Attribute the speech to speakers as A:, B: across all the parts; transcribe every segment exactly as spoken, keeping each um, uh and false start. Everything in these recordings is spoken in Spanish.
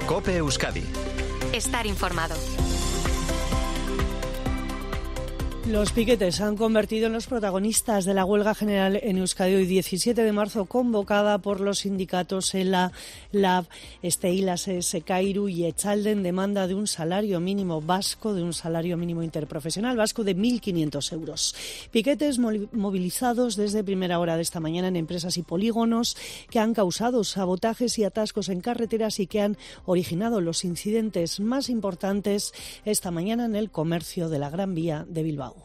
A: COPE Euskadi.
B: Estar informado.
C: Los piquetes se han convertido en los protagonistas de la huelga general en Euskadi hoy diecisiete de marzo, convocada por los sindicatos ELA, LAB, Steilas, Sekairu y Echalde, en demanda de un salario mínimo vasco, de un salario mínimo interprofesional vasco de mil quinientos euros. Piquetes movilizados desde primera hora de esta mañana en empresas y polígonos que han causado sabotajes y atascos en carreteras y que han originado los incidentes más importantes esta mañana en el comercio de la Gran Vía de Bilbao.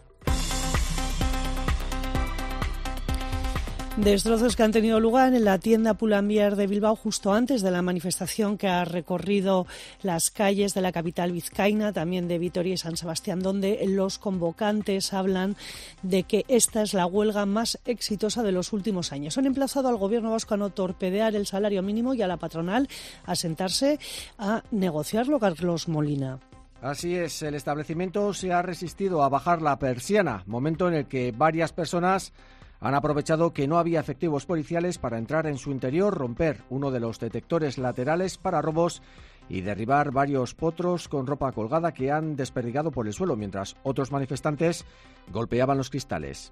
C: Destrozos que han tenido lugar en la tienda Pull&Bear de Bilbao justo antes de la manifestación que ha recorrido las calles de la capital vizcaína, también de Vitoria y San Sebastián, donde los convocantes hablan de que esta es la huelga más exitosa de los últimos años. Han emplazado al gobierno vasco a no torpedear el salario mínimo y a la patronal a sentarse a negociarlo. Carlos Molina.
D: Así es, el establecimiento se ha resistido a bajar la persiana, momento en el que varias personas han aprovechado que no había efectivos policiales para entrar en su interior, romper uno de los detectores laterales para robos y derribar varios potros con ropa colgada que han desperdigado por el suelo, mientras otros manifestantes golpeaban los cristales.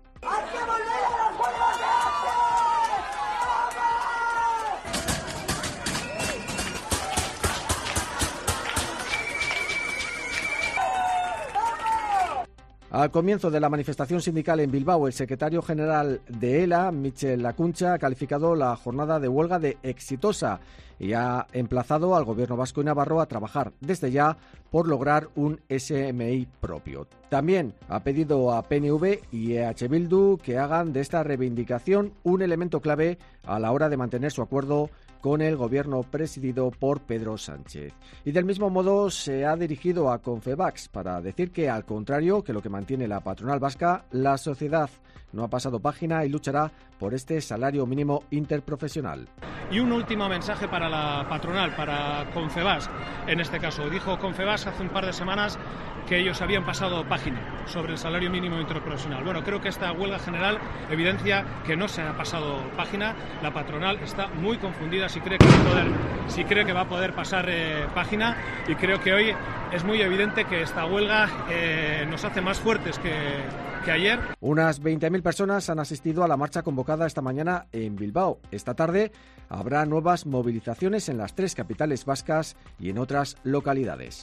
D: Al comienzo de la manifestación sindical en Bilbao, el secretario general de ELA, Michel Lacuncha, ha calificado la jornada de huelga de exitosa y ha emplazado al gobierno vasco y navarro a trabajar desde ya por lograr un S M I propio. También ha pedido a P N V y E H Bildu que hagan de esta reivindicación un elemento clave a la hora de mantener su acuerdo con el gobierno presidido por Pedro Sánchez. Y del mismo modo se ha dirigido a Confebask para decir que, al contrario que lo que mantiene la patronal vasca, la sociedad no ha pasado página y luchará por este salario mínimo interprofesional.
E: Y un último mensaje para la patronal, para Confebask. En este caso, dijo Confebask hace un par de semanas que ellos habían pasado página sobre el salario mínimo interprofesional. Bueno, creo que esta huelga general evidencia que no se ha pasado página. La patronal está muy confundida si cree que va a poder, si cree que va a poder pasar eh, página, y creo que hoy es muy evidente que esta huelga eh, nos hace más fuertes que, que ayer.
D: Unas veinte mil personas han asistido a la marcha convocada esta mañana en Bilbao. Esta tarde habrá nuevas movilizaciones en las tres capitales vascas y en otras localidades.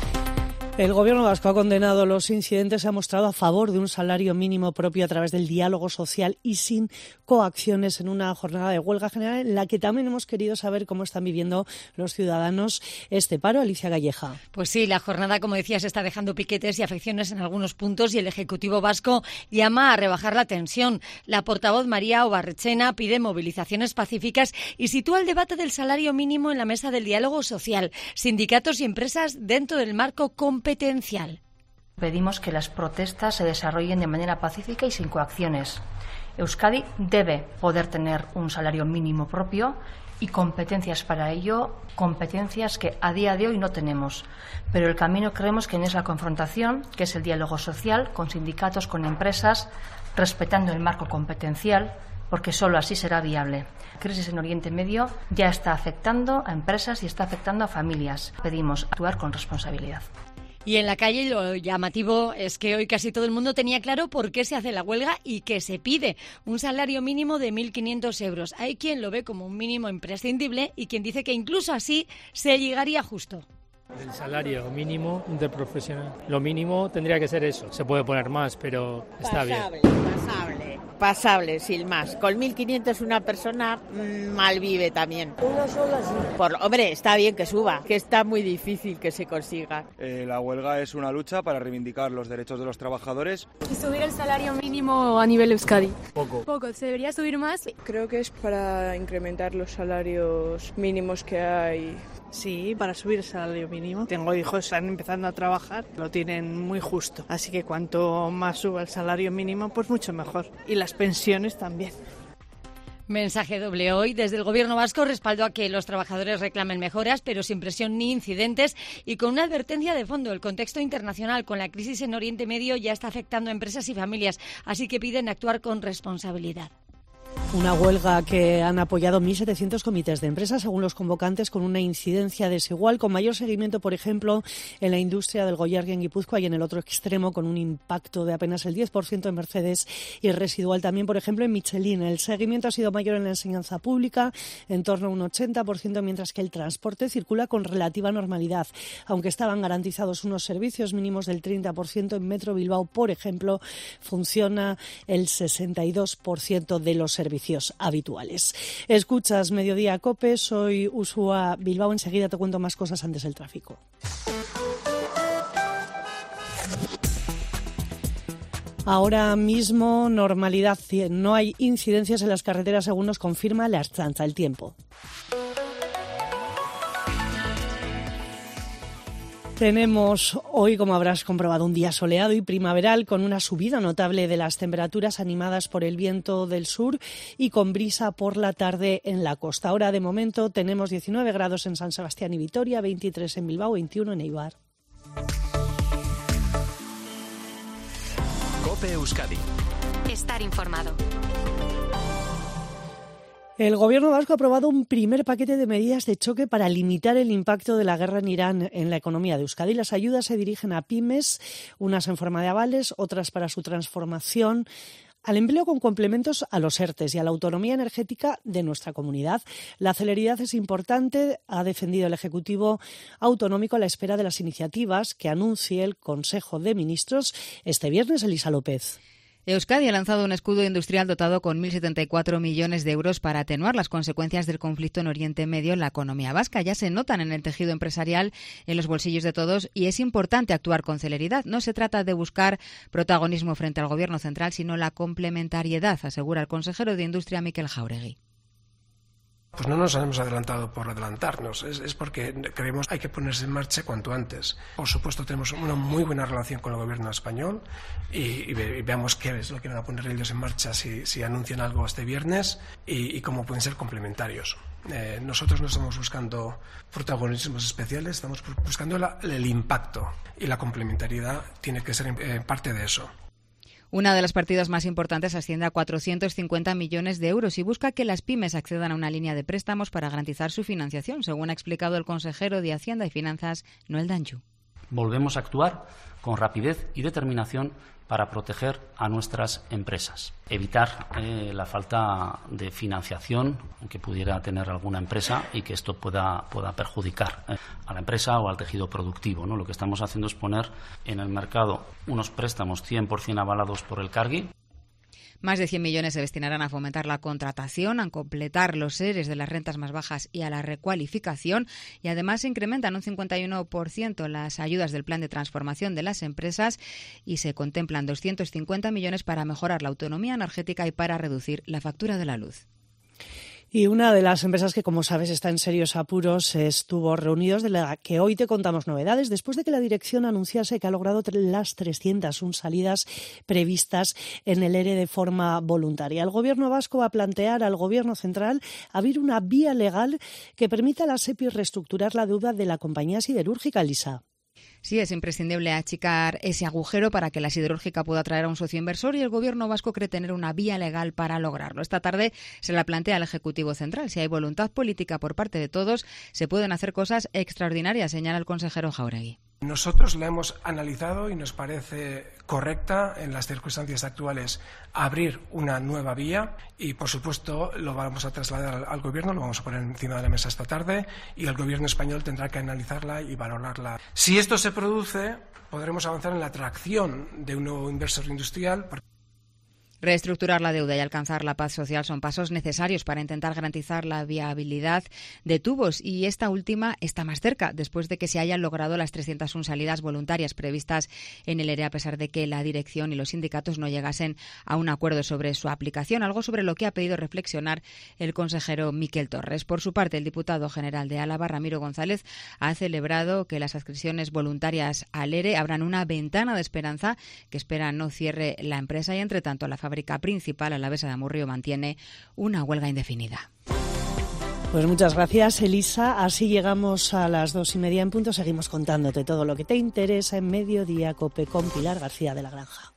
C: El gobierno vasco ha condenado los incidentes, se ha mostrado a favor de un salario mínimo propio a través del diálogo social y sin coacciones en una jornada de huelga general en la que también hemos querido saber cómo están viviendo los ciudadanos este paro. Alicia Galleja.
F: Pues sí, la jornada, como decías, está dejando piquetes y afecciones en algunos puntos y el Ejecutivo vasco llama a rebajar la tensión. La portavoz María Obarrechena pide movilizaciones pacíficas y sitúa el debate del salario mínimo en la mesa del diálogo social, sindicatos y empresas dentro del marco competencial.
G: Pedimos que las protestas se desarrollen de manera pacífica y sin coacciones. Euskadi debe poder tener un salario mínimo propio y competencias para ello, competencias que a día de hoy no tenemos. Pero el camino creemos que no es la confrontación, que es el diálogo social con sindicatos, con empresas, respetando el marco competencial, porque solo así será viable. La crisis en Oriente Medio ya está afectando a empresas y está afectando a familias. Pedimos actuar con responsabilidad.
F: Y en la calle lo llamativo es que hoy casi todo el mundo tenía claro por qué se hace la huelga y que se pide un salario mínimo de mil quinientos euros. Hay quien lo ve como un mínimo imprescindible y quien dice que incluso así se llegaría justo.
H: El salario mínimo interprofesional. Lo mínimo tendría que ser eso. Se puede poner más, pero está
I: pasable,
H: bien.
I: Pasable, pasable, sin más. Con mil quinientos una persona mmm, mal vive también.
J: Una sola sí.
I: Por, hombre, está bien que suba, que está muy difícil que se consiga.
K: Eh, la huelga es una lucha para reivindicar los derechos de los trabajadores.
L: Y subir el salario mínimo a nivel Euskadi.
H: Poco.
L: Poco, ¿se debería subir más?
M: Creo que es para incrementar los salarios mínimos que hay.
N: Sí, para subir el salario mínimo. Tengo hijos, están empezando a trabajar, lo tienen muy justo. Así que cuanto más suba el salario mínimo, pues mucho mejor. Y las pensiones también.
F: Mensaje doble hoy. Desde el Gobierno vasco respaldo a que los trabajadores reclamen mejoras, pero sin presión ni incidentes, y con una advertencia de fondo. El contexto internacional con la crisis en Oriente Medio ya está afectando a empresas y familias, así que piden actuar con responsabilidad.
C: Una huelga que han apoyado mil setecientos comités de empresas, según los convocantes, con una incidencia desigual, con mayor seguimiento, por ejemplo, en la industria del Goierri en Guipúzcoa y en el otro extremo, con un impacto de apenas el diez por ciento en Mercedes y residual también, por ejemplo, en Michelin. El seguimiento ha sido mayor en la enseñanza pública, en torno a un ochenta por ciento, mientras que el transporte circula con relativa normalidad. Aunque estaban garantizados unos servicios mínimos del treinta por ciento, en Metro Bilbao, por ejemplo, funciona el sesenta y dos por ciento de los servicios habituales. Escuchas Mediodía COPE, soy Uxua Bilbao. Enseguida te cuento más cosas antes del tráfico. Ahora mismo normalidad cien. No hay incidencias en las carreteras, según nos confirma la Ertzaintza. El tiempo. Tenemos hoy, como habrás comprobado, un día soleado y primaveral, con una subida notable de las temperaturas animadas por el viento del sur y con brisa por la tarde en la costa. Ahora, de momento, tenemos diecinueve grados en San Sebastián y Vitoria, veintitrés en Bilbao, veintiuno en Eibar.
A: COPE Euskadi.
B: Estar informado.
C: El Gobierno vasco ha aprobado un primer paquete de medidas de choque para limitar el impacto de la guerra en Irán en la economía de Euskadi. Las ayudas se dirigen a pymes, unas en forma de avales, otras para su transformación, al empleo con complementos a los ERTES y a la autonomía energética de nuestra comunidad. La celeridad es importante, ha defendido el Ejecutivo Autonómico a la espera de las iniciativas que anuncie el Consejo de Ministros este viernes. Elisa López.
J: Euskadi ha lanzado un escudo industrial dotado con mil setenta y cuatro millones de euros para atenuar las consecuencias del conflicto en Oriente Medio en la economía vasca. Ya se notan en el tejido empresarial, en los bolsillos de todos, y es importante actuar con celeridad. No se trata de buscar protagonismo frente al Gobierno central, sino la complementariedad, asegura el consejero de Industria, Mikel Jauregui.
O: Pues no nos hemos adelantado por adelantarnos, es, es porque creemos que hay que ponerse en marcha cuanto antes. Por supuesto, tenemos una muy buena relación con el gobierno español y, y, ve, y veamos qué es lo que van a poner ellos en marcha si, si anuncian algo este viernes y, y cómo pueden ser complementarios. Eh, nosotros no estamos buscando protagonismos especiales, estamos buscando la, el impacto, y la complementariedad tiene que ser eh, parte de eso.
J: Una de las partidas más importantes asciende a cuatrocientos cincuenta millones de euros y busca que las pymes accedan a una línea de préstamos para garantizar su financiación, según ha explicado el consejero de Hacienda y Finanzas, Noel Danju.
P: Volvemos a actuar con rapidez y determinación para proteger a nuestras empresas, evitar eh, la falta de financiación que pudiera tener alguna empresa y que esto pueda, pueda perjudicar eh, a la empresa o al tejido productivo, ¿no? Lo que estamos haciendo es poner en el mercado unos préstamos cien por ciento avalados por el Cargi.
J: Más de cien millones se destinarán a fomentar la contratación, a completar los E R Es de las rentas más bajas y a la recualificación, y además se incrementan un cincuenta y uno por ciento las ayudas del plan de transformación de las empresas y se contemplan doscientos cincuenta millones para mejorar la autonomía energética y para reducir la factura de la luz.
C: Y una de las empresas que, como sabes, está en serios apuros estuvo reunidos, de la que hoy te contamos novedades, después de que la dirección anunciase que ha logrado las trescientas una salidas previstas en el E R E de forma voluntaria. El Gobierno vasco va a plantear al Gobierno central abrir una vía legal que permita a la SEPI reestructurar la deuda de la compañía siderúrgica, Elisa.
J: Sí, es imprescindible achicar ese agujero para que la siderúrgica pueda atraer a un socio inversor, y el Gobierno vasco cree tener una vía legal para lograrlo. Esta tarde se la plantea el Ejecutivo Central. Si hay voluntad política por parte de todos, se pueden hacer cosas extraordinarias, señala el consejero Jauregui.
O: Nosotros la hemos analizado y nos parece correcta en las circunstancias actuales abrir una nueva vía, y por supuesto lo vamos a trasladar al, al Gobierno, lo vamos a poner encima de la mesa esta tarde y el Gobierno español tendrá que analizarla y valorarla. Si esto se produce, podremos avanzar en la atracción de un nuevo inversor industrial.
J: Reestructurar la deuda y alcanzar la paz social son pasos necesarios para intentar garantizar la viabilidad de tubos, y esta última está más cerca después de que se hayan logrado las trescientas una salidas voluntarias previstas en el E R E, a pesar de que la dirección y los sindicatos no llegasen a un acuerdo sobre su aplicación, algo sobre lo que ha pedido reflexionar el consejero Miquel Torres. Por su parte, el diputado general de Álava, Ramiro González, ha celebrado que las adscripciones voluntarias al E R E abran una ventana de esperanza que espera no cierre la empresa, y entre tanto la fábrica principal, Alavesa de Amurrio, mantiene una huelga indefinida.
C: Pues muchas gracias, Elisa. Así llegamos a las dos y media en punto. Seguimos contándote todo lo que te interesa en Mediodía COPE con Pilar García de la Granja.